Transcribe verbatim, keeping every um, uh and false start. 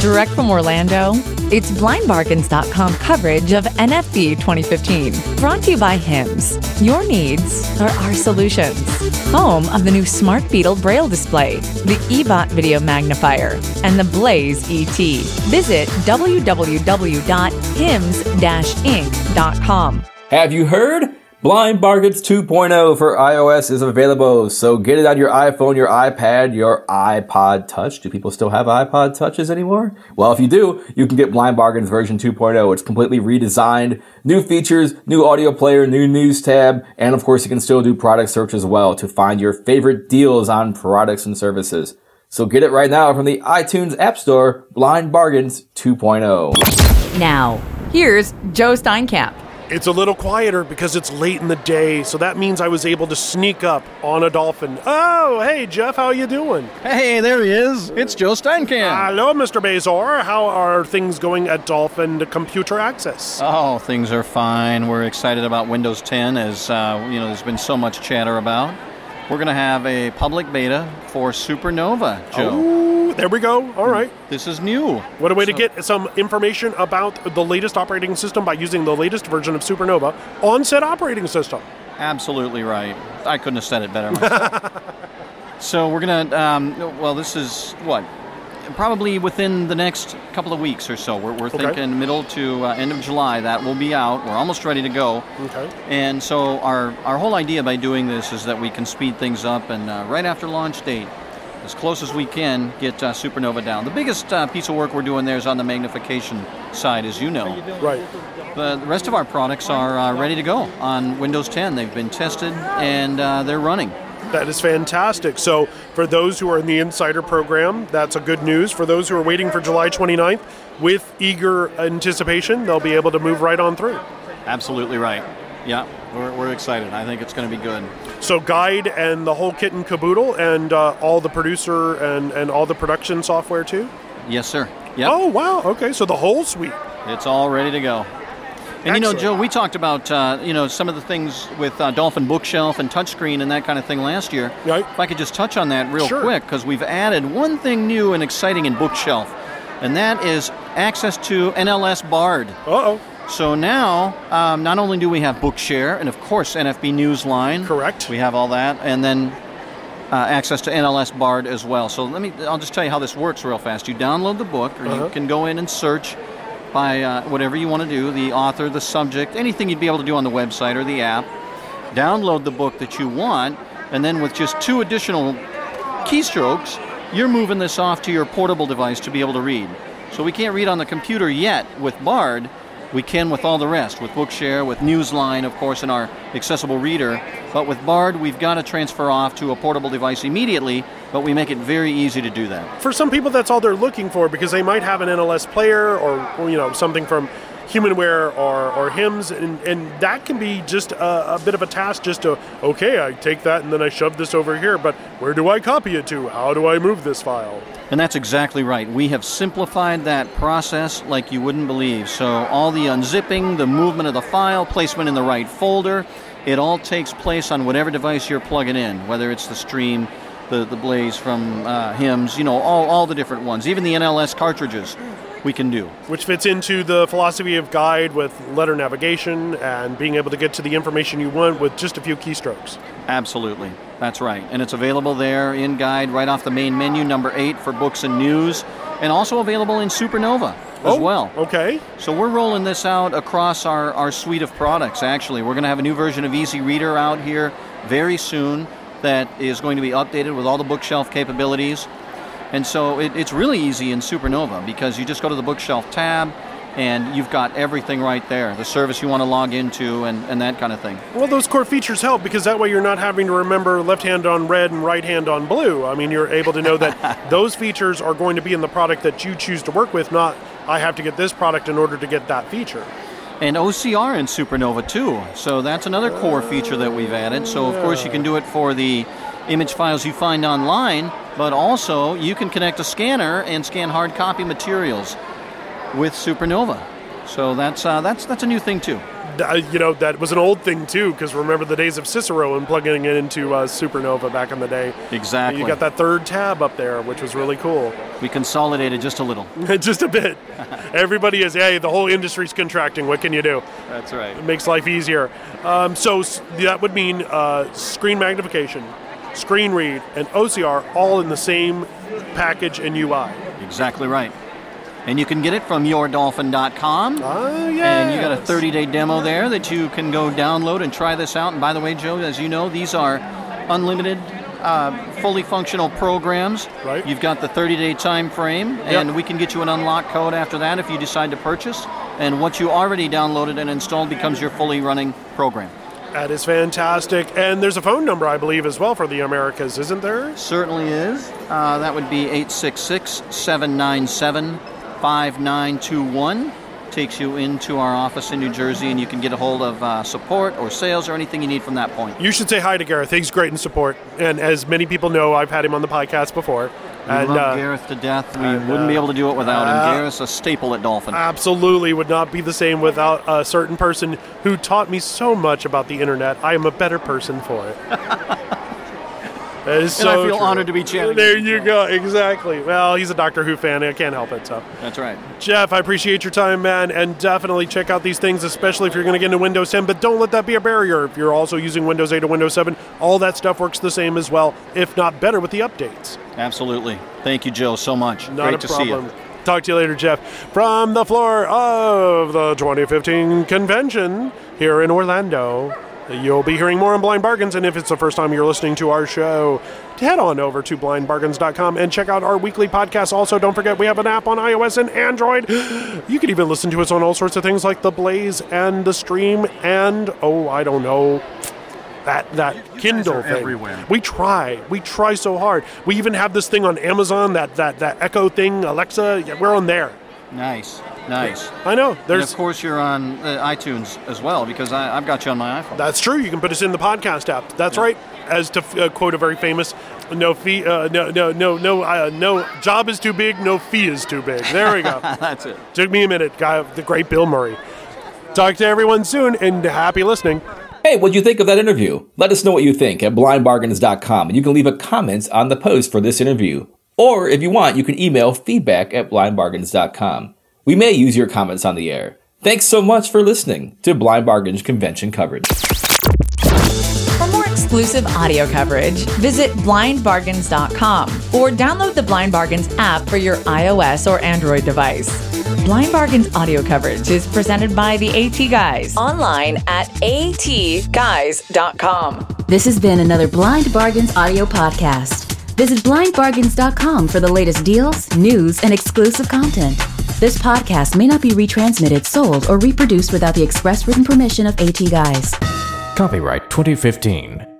Direct from Orlando, it's blind bargains dot com coverage of N F B twenty fifteen. Brought to you by Hims. Your needs are our solutions. Home of the new Smart Beetle Braille display, the eBot video magnifier, and the Blaze E T. Visit w w w dot hims dash inc dot com. Have you heard? Blind Bargains two point oh for iOS is available, so get it on your iPhone, your iPad, your iPod Touch. Do people still have iPod Touches anymore? Well, if you do, you can get Blind Bargains version two point oh. It's completely redesigned, new features, new audio player, new news tab, and of course you can still do product search as well to find your favorite deals on products and services. So get it right now from the iTunes App Store, Blind Bargains two point oh. Now, here's Joe Steinkamp. It's a little quieter because it's late in the day, so that means I was able to sneak up on a dolphin. Oh, hey, Jeff, how you doing? Hey, there he is. It's Joe Steinkamp. Hello, Mister Bazor. How are things going at Dolphin Computer Access? Oh, things are fine. We're excited about Windows ten, as uh, you know, there's been so much chatter about. We're going to have a public beta for Supernova, Joe. Oh, there we go. All right. This is new. What a way so, to get some information about the latest operating system by using the latest version of Supernova on said operating system. Absolutely right. I couldn't have said it better myself. So we're going to, um, well, this is, what, probably within the next couple of weeks or so. We're, we're okay. thinking middle to uh, end of July, that will be out. We're almost ready to go. Okay. And so our, our whole idea by doing this is that we can speed things up and uh, right after launch date, as close as we can, get uh, Supernova down. The biggest uh, piece of work we're doing there is on the magnification side, as you know. Right. But the rest of our products are uh, ready to go on Windows ten. They've been tested and uh, they're running. That is fantastic. So for those who are in the Insider program, that's a good news. For those who are waiting for July twenty-ninth, with eager anticipation, they'll be able to move right on through. Absolutely right. Yeah, we're, we're excited. I think it's going to be good. So Guide and the whole kit and caboodle and uh, all the producer and, and all the production software too? Yes, sir. Yep. Oh, wow. Okay, so the whole suite. It's all ready to go. And, you know, Joe, we talked about, uh, you know, some of the things with uh, Dolphin Bookshelf and touchscreen and that kind of thing last year. Right. If I could just touch on that real sure. quick, because we've added one thing new and exciting in Bookshelf, and that is access to N L S Bard. Uh-oh. So now, um, not only do we have Bookshare, and of course N F B Newsline. Correct. We have all that, and then uh, access to N L S Bard as well. So let me, I'll just tell you how this works real fast. You download the book, or uh-huh. you can go in and search by uh, whatever you want to do, the author, the subject, anything you'd be able to do on the website or the app. Download the book that you want, and then with just two additional keystrokes, you're moving this off to your portable device to be able to read. So we can't read on the computer yet with Bard. We can with all the rest, with Bookshare, with Newsline, of course, in our accessible reader. But with Bard, we've got to transfer off to a portable device immediately, but we make it very easy to do that. For some people, that's all they're looking for because they might have an N L S player or, or you know, something from Humanware or, or Hims, and, and that can be just a, a bit of a task just to, okay, I take that and then I shove this over here, but where do I copy it to? How do I move this file? And that's exactly right. We have simplified that process like you wouldn't believe. So all the unzipping, the movement of the file, placement in the right folder, it all takes place on whatever device you're plugging in, whether it's the Stream, the, the Blaze from uh, Hims, you know, all, all the different ones, even the N L S cartridges we can do. Which fits into the philosophy of Guide with letter navigation and being able to get to the information you want with just a few keystrokes. Absolutely. That's right. And it's available there in Guide right off the main menu, number eight for books and news, and also available in Supernova as oh, well. Okay. So we're rolling this out across our, our suite of products, actually. We're going to have a new version of Easy Reader out here very soon that is going to be updated with all the bookshelf capabilities. And so it, it's really easy in Supernova because you just go to the Bookshelf tab and you've got everything right there, the service you want to log into and, and that kind of thing. Well, those core features help because that way you're not having to remember left hand on red and right hand on blue. I mean, you're able to know that those features are going to be in the product that you choose to work with, not I have to get this product in order to get that feature. And O C R in Supernova too, so that's another core feature that we've added. So of course you can do it for the image files you find online, but also you can connect a scanner and scan hard copy materials with Supernova. So that's uh, that's that's a new thing too. uh, you know, that was an old thing too, because remember the days of Cicero and plugging it into uh, Supernova back in the day. Exactly. You got that third tab up there, which was really cool. We consolidated just a little. Just a bit. Everybody is, hey, the whole industry's contracting. What can you do? That's right. It makes life easier. Um, so s- that would mean uh, screen magnification, screen read, and O C R all in the same package and U I. Exactly right. And you can get it from your dolphin dot com. Oh, yeah. And you got a thirty-day demo there that you can go download and try this out. And by the way, Joe, as you know, these are unlimited, uh, fully functional programs. Right. You've got the thirty-day time frame, and Yep. we can get you an unlock code after that if you decide to purchase. And what you already downloaded and installed becomes your fully running program. That is fantastic. And there's a phone number, I believe, as well for the Americas, isn't there? Certainly is. Uh, that would be eight six six, seven nine seven, five nine two one. Takes you into our office in New Jersey, and you can get a hold of uh, support or sales or anything you need from that point. You should say hi to Gareth. He's great in support. And as many people know, I've had him on the podcast before. We and, love uh, Gareth to death. We and, wouldn't uh, be able to do it without him. uh, Gareth's a staple at Dolphin. Absolutely would not be the same without a certain person who taught me so much about the internet. I am a better person for it. That is And I so feel true. honored to be chatting There with you you, Joe. go. Exactly. Well, he's a Doctor Who fan. I can't help it. So, That's right. Jeff, I appreciate your time, man, and definitely check out these things, especially if you're going to get into Windows ten. But don't let that be a barrier. If you're also using Windows eight or Windows seven, all that stuff works the same as well, if not better, with the updates. Absolutely. Thank you, Joe, so much. Not Great a to problem. see you. Talk to you later, Jeff. From the floor of the twenty fifteen convention here in Orlando, you'll be hearing more on Blind Bargains, and if it's the first time you're listening to our show, head on over to blind bargains dot com and check out our weekly podcast. Also, don't forget we have an app on iOS and Android. You can even listen to us on all sorts of things like the Blaze and the Stream and, oh, I don't know, that that Kindle are thing. everywhere. We try. We try so hard. We even have this thing on Amazon, that that, that Echo thing, Alexa. Yeah, we're on there. Nice. Nice. I know. And There's of course, you're on uh, iTunes as well, because I, I've got you on my iPhone. That's true. You can put us in the podcast app. That's right. As to uh, quote a very famous, no fee, uh, no, no, no, no, uh, no job is too big, no fee is too big. There we go. That's it. Took me a minute. Guy, the great Bill Murray. Talk to everyone soon, and happy listening. Hey, what'd you think of that interview? Let us know what you think at blind bargains dot com, and you can leave a comment on the post for this interview. Or if you want, you can email feedback at blind bargains dot com. We may use your comments on the air. Thanks so much for listening to Blind Bargains convention coverage. For more exclusive audio coverage, visit blind bargains dot com or download the Blind Bargains app for your iOS or Android device. Blind Bargains audio coverage is presented by the AT Guys online at a t guys dot com. This has been another Blind Bargains audio podcast. Visit blind bargains dot com for the latest deals, news, and exclusive content. This podcast may not be retransmitted, sold, or reproduced without the express written permission of AT Guys. Copyright twenty fifteen.